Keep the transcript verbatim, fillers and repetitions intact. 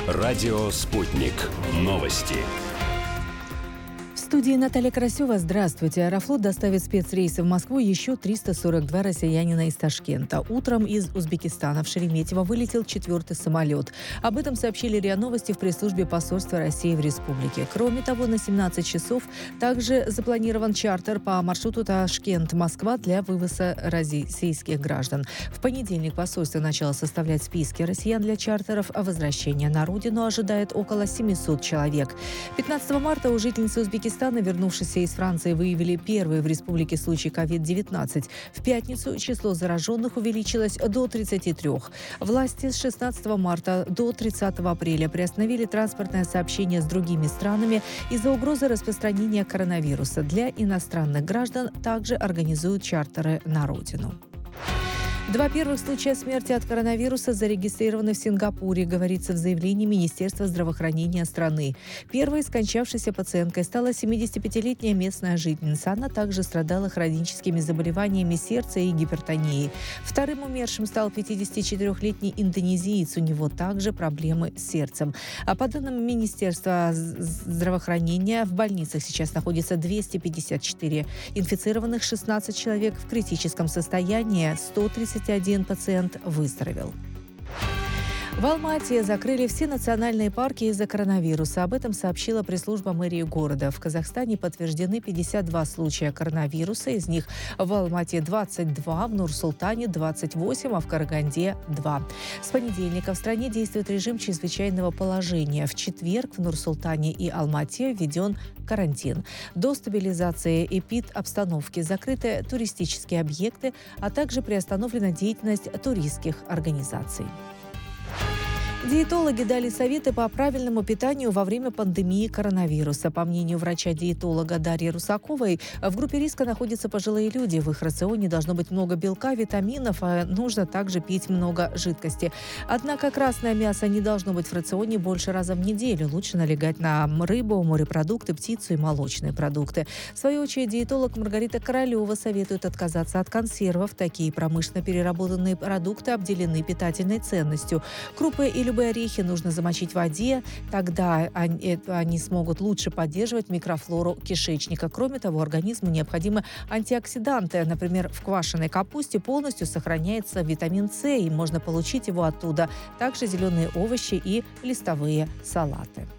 Радио «Спутник». Новости. В студии Наталья Карасева. Здравствуйте. Аэрофлот доставит спецрейсы в Москву еще триста сорок два россиянина из Ташкента. Утром из Узбекистана в Шереметьево вылетел четвертый самолет. Об этом сообщили РИА Новости в пресс-службе посольства России в республике. Кроме того, на семнадцать часов также запланирован чартер по маршруту Ташкент-Москва для вывоза российских граждан. В понедельник посольство начало составлять списки россиян для чартеров, а возвращение на родину ожидает около семисот человек. пятнадцатого марта у жительницы Узбекистана, вернувшиеся из Франции, выявили первый в республике случай ковид девятнадцать. В пятницу число зараженных увеличилось до тридцати трёх. Власти с шестнадцатого марта до тридцатого апреля приостановили транспортное сообщение с другими странами из-за угрозы распространения коронавируса. Для иностранных граждан также организуют чартеры на родину. Два первых случая смерти от коронавируса зарегистрированы в Сингапуре, говорится в заявлении Министерства здравоохранения страны. Первой скончавшейся пациенткой стала семидесятипятилетняя местная жительница. Она также страдала хроническими заболеваниями сердца и гипертонией. Вторым умершим стал пятидесятичетырёхлетний индонезиец. У него также проблемы с сердцем. А по данным Министерства здравоохранения, в больницах сейчас находится двести пятьдесят четыре инфицированных, шестнадцать человек в критическом состоянии, сто тридцать один пациент выздоровел. В Алма-Ате закрыли все национальные парки из-за коронавируса. Об этом сообщила пресс-служба мэрии города. В Казахстане подтверждены пятьдесят два случая коронавируса. Из них в Алма-Ате двадцать два, в Нур-Султане двадцать восемь, а в Караганде два. С понедельника в стране действует режим чрезвычайного положения. В четверг в Нур-Султане и Алма-Ате введен карантин. До стабилизации эпид-обстановки закрыты туристические объекты, а также приостановлена деятельность туристских организаций. Диетологи дали советы по правильному питанию во время пандемии коронавируса. По мнению врача-диетолога Дарьи Русаковой, в группе риска находятся пожилые люди. В их рационе должно быть много белка, витаминов, а нужно также пить много жидкости. Однако красное мясо не должно быть в рационе больше раза в неделю. Лучше налегать на рыбу, морепродукты, птицу и молочные продукты. В свою очередь, диетолог Маргарита Королева советует отказаться от консервов. Такие промышленно переработанные продукты обделены питательной ценностью. Крупы и любые орехи нужно замочить в воде, тогда они, они смогут лучше поддерживать микрофлору кишечника. Кроме того, организму необходимы антиоксиданты. Например, в квашеной капусте полностью сохраняется витамин С, и можно получить его оттуда. Также зеленые овощи и листовые салаты.